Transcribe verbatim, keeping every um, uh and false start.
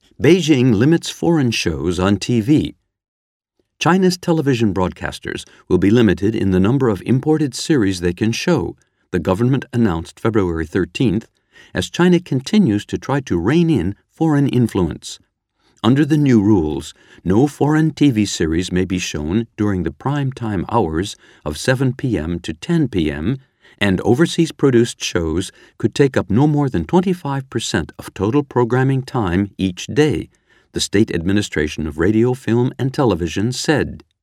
Beijing limits foreign shows on T V. China's television broadcasters will be limited in the number of imported series they can show, the government announced February thirteenth, as China continues to try to rein in foreign influence. Under the new rules, no foreign T V series may be shown during the prime time hours of seven p.m. to ten p.m., and overseas-produced shows could take up no more than twenty-five percent of total programming time each day, the State Administration of Radio, Film, and Television said.